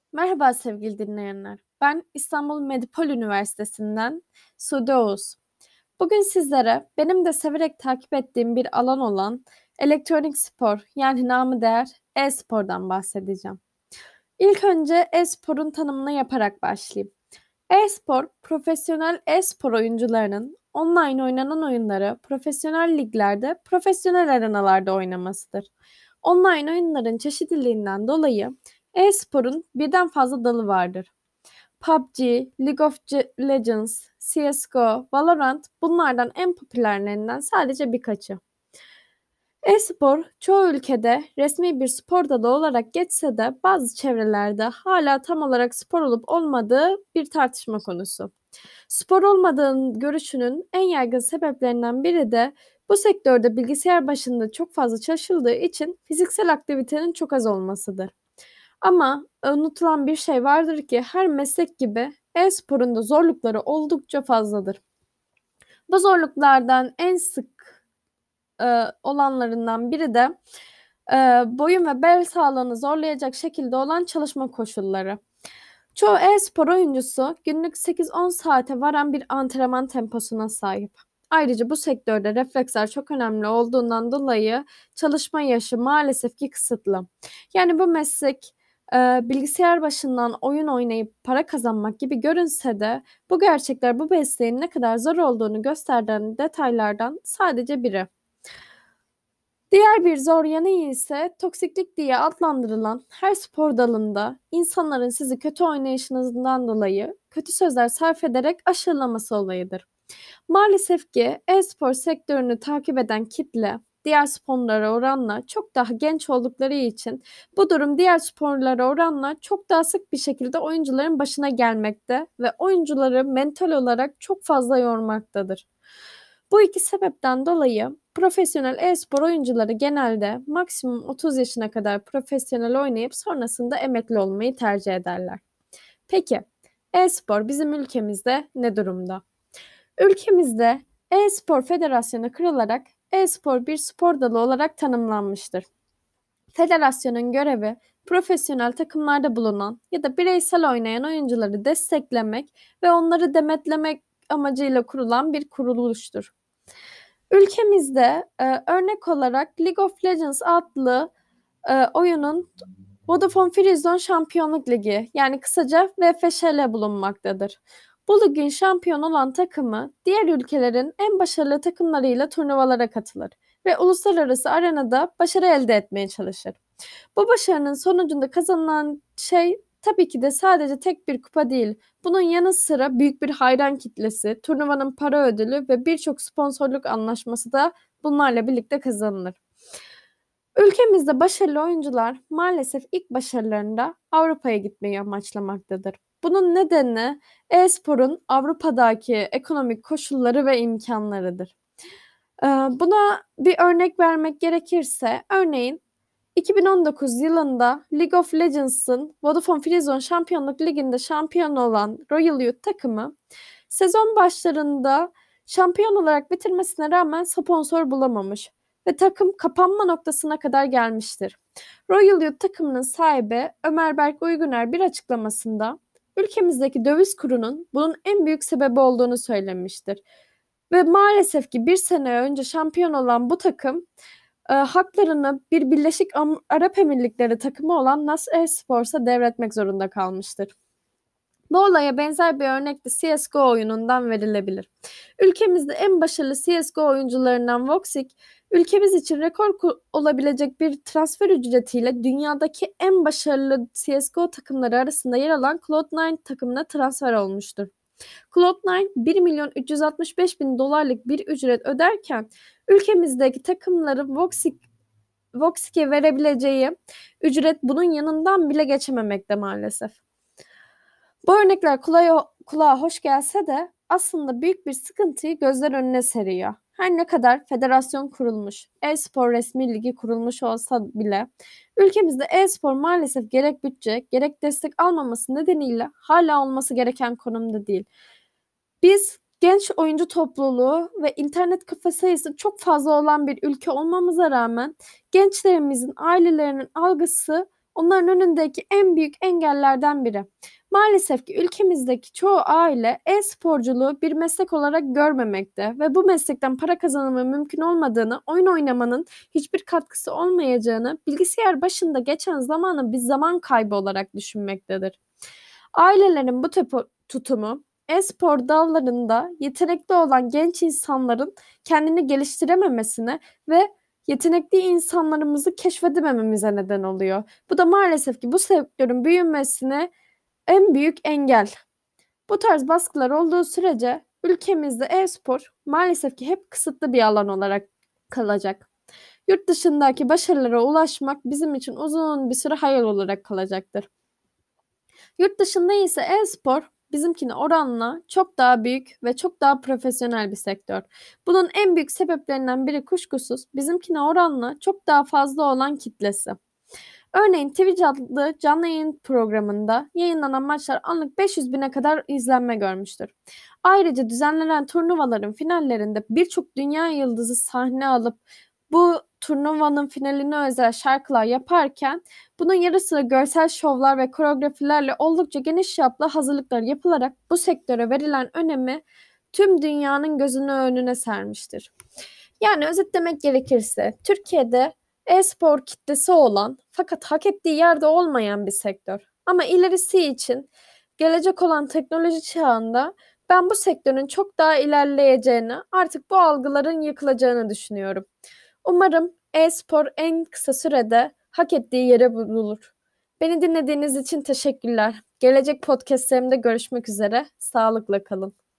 Merhaba sevgili dinleyenler. Ben İstanbul Medipol Üniversitesi'nden Sude Oğuz. Bugün sizlere benim de severek takip ettiğim bir alan olan elektronik spor yani namı değer e-spordan bahsedeceğim. İlk önce e-sporun tanımını yaparak başlayayım. E-spor, profesyonel e-spor oyuncularının online oynanan oyunları profesyonel liglerde, profesyonel arenalarda oynamasıdır. Online oyunların çeşitliliğinden dolayı e-sporun birden fazla dalı vardır. PUBG, League of Legends, CSGO, Valorant bunlardan en popülerlerinden sadece birkaçı. E-spor çoğu ülkede resmi bir spor dalı olarak geçse de bazı çevrelerde hala tam olarak spor olup olmadığı bir tartışma konusu. Spor olmadığın görüşünün en yaygın sebeplerinden biri de bu sektörde bilgisayar başında çok fazla çalışıldığı için fiziksel aktivitenin çok az olmasıdır. Ama unutulan bir şey vardır ki her meslek gibi e-sporun da zorlukları oldukça fazladır. Bu zorluklardan en sık olanlarından biri de e, boyun ve bel sağlığını zorlayacak şekilde olan çalışma koşulları. Çoğu e-spor oyuncusu günlük 8-10 saate varan bir antrenman temposuna sahip. Ayrıca bu sektörde refleksler çok önemli olduğundan dolayı çalışma yaşı maalesef ki kısıtlı. Yani bu meslek bilgisayar başından oyun oynayıp para kazanmak gibi görünse de bu gerçekler bu mesleğin ne kadar zor olduğunu gösteren detaylardan sadece biri. Diğer bir zor yanı ise toksiklik diye adlandırılan her spor dalında insanların sizi kötü oynayışınızdan dolayı kötü sözler sarf ederek aşılaması olayıdır. Maalesef ki e-spor sektörünü takip eden kitle diğer sporlara oranla çok daha genç oldukları için bu durum diğer sporlara oranla çok daha sık bir şekilde oyuncuların başına gelmekte ve oyuncuları mental olarak çok fazla yormaktadır. Bu iki sebepten dolayı profesyonel e-spor oyuncuları genelde maksimum 30 yaşına kadar profesyonel oynayıp sonrasında emekli olmayı tercih ederler. Peki, e-spor bizim ülkemizde ne durumda? Ülkemizde e-spor federasyonu kırılarak e-spor bir spor dalı olarak tanımlanmıştır. Federasyonun görevi profesyonel takımlarda bulunan ya da bireysel oynayan oyuncuları desteklemek ve onları demetlemek amacıyla kurulan bir kuruluştur. Ülkemizde örnek olarak League of Legends adlı oyunun Vodafone Free Şampiyonluk Ligi yani kısaca VFŞL bulunmaktadır. Bu ligin şampiyon olan takımı diğer ülkelerin en başarılı takımlarıyla turnuvalara katılır ve uluslararası arenada başarı elde etmeye çalışır. Bu başarının sonucunda kazanılan şey tabii ki de sadece tek bir kupa değil. Bunun yanı sıra büyük bir hayran kitlesi, turnuvanın para ödülü ve birçok sponsorluk anlaşması da bunlarla birlikte kazanılır. Ülkemizde başarılı oyuncular maalesef ilk başarılarında Avrupa'ya gitmeyi amaçlamaktadır. Bunun nedeni e-sporun Avrupa'daki ekonomik koşulları ve imkanlarıdır. Buna bir örnek vermek gerekirse, örneğin 2019 yılında League of Legends'ın Vodafone Free Şampiyonluk Ligi'nde şampiyon olan Royal Youth takımı sezon başlarında şampiyon olarak bitirmesine rağmen sponsor bulamamış ve takım kapanma noktasına kadar gelmiştir. Royal Youth takımının sahibi Ömer Berk Uyguner bir açıklamasında ülkemizdeki döviz kurunun bunun en büyük sebebi olduğunu söylemiştir. Ve maalesef ki bir sene önce şampiyon olan bu takım haklarını bir Birleşik Arap Emirlikleri takımı olan Nasr Esports'a devretmek zorunda kalmıştır. Bu olaya benzer bir örnek de CSGO oyunundan verilebilir. Ülkemizde en başarılı CSGO oyuncularından Voxic, ülkemiz için rekor olabilecek bir transfer ücretiyle dünyadaki en başarılı CSGO takımları arasında yer alan Cloud9 takımına transfer olmuştur. Cloud9 1 milyon 365 bin dolarlık bir ücret öderken ülkemizdeki takımların Voxic'e verebileceği ücret bunun yanından bile geçememekte maalesef. Bu örnekler kulağa hoş gelse de aslında büyük bir sıkıntıyı gözler önüne seriyor. Her ne kadar federasyon kurulmuş, e-spor resmi ligi kurulmuş olsa bile ülkemizde e-spor maalesef gerek bütçe gerek destek almaması nedeniyle hala olması gereken konumda değil. Biz genç oyuncu topluluğu ve internet kafe sayısı çok fazla olan bir ülke olmamıza rağmen gençlerimizin ailelerinin algısı onların önündeki en büyük engellerden biri. Maalesef ki ülkemizdeki çoğu aile e-sporculuğu bir meslek olarak görmemekte ve bu meslekten para kazanımı mümkün olmadığını, oyun oynamanın hiçbir katkısı olmayacağını, bilgisayar başında geçen zamanı bir zaman kaybı olarak düşünmektedir. Ailelerin bu tutumu e-spor dallarında yetenekli olan genç insanların kendini geliştirememesine ve yetenekli insanlarımızı keşfedemememize neden oluyor. Bu da maalesef ki bu sektörün büyümesine en büyük engel. Bu tarz baskılar olduğu sürece ülkemizde e-spor maalesef ki hep kısıtlı bir alan olarak kalacak. Yurt dışındaki başarılara ulaşmak bizim için uzun bir süre hayal olarak kalacaktır. Yurt dışında ise e-spor bizimkine oranla çok daha büyük ve çok daha profesyonel bir sektör. Bunun en büyük sebeplerinden biri kuşkusuz bizimkine oranla çok daha fazla olan kitlesi. Örneğin Twitch adlı canlı yayın programında yayınlanan maçlar anlık 500 bine kadar izlenme görmüştür. Ayrıca düzenlenen turnuvaların finallerinde birçok dünya yıldızı sahne alıp bu turnuvanın finaline özel şarkılar yaparken bunun yarı sıra görsel şovlar ve koreografilerle oldukça geniş çaplı hazırlıklar yapılarak bu sektöre verilen önemi tüm dünyanın gözünü önüne sermiştir. Yani özetlemek gerekirse Türkiye'de e-spor kitlesi olan fakat hak ettiği yerde olmayan bir sektör. Ama ilerisi için gelecek olan teknoloji çağında ben bu sektörün çok daha ilerleyeceğini, artık bu algıların yıkılacağını düşünüyorum. Umarım e-spor en kısa sürede hak ettiği yere bulur. Beni dinlediğiniz için teşekkürler. Gelecek podcastlerimde görüşmek üzere. Sağlıkla kalın.